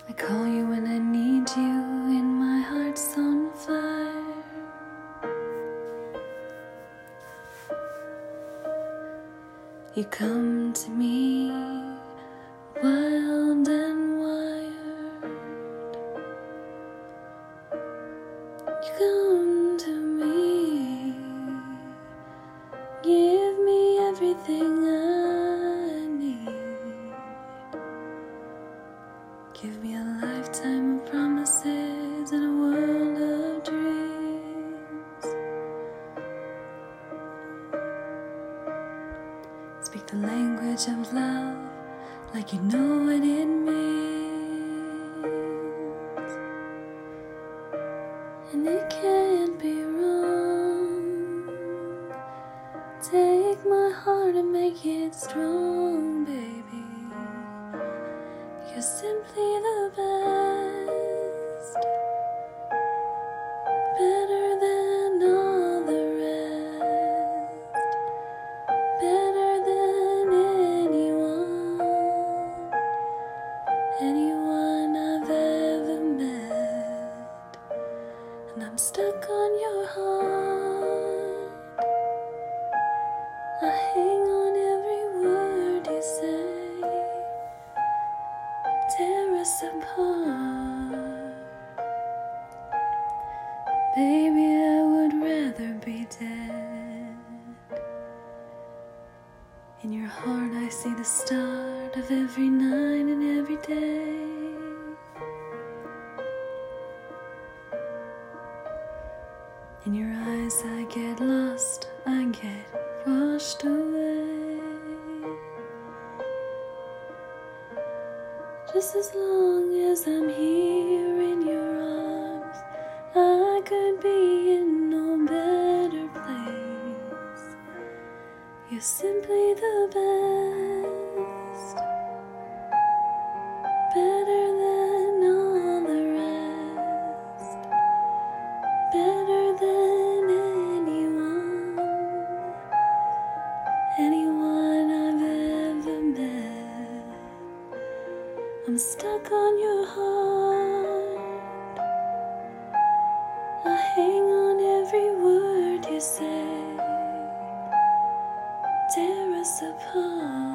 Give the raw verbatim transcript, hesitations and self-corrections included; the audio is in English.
I call you when I need you, and my heart's on fire. You come to me wild and wired. You come to me, give me everything I need. Give me a lifetime of promises and a world of dreams. Speak the language of love like you know what it means. And it can't be wrong. Take my heart and make it strong, baby. You're simply the best, better than all the rest, better than anyone, anyone I've ever met. And I'm stuck on your heart. I hang on every word you say. Tear us apart. Baby, I would rather be dead. In your heart I see the start of every night and every day. In your eyes I get lost, I get washed away. Just as long as I'm here in your arms, I could be in no better place. You're simply the best, better than all the rest, better than anyone, anyone I've ever met. I'm stuck on your heart. I hang on every word you say. Tear us apart.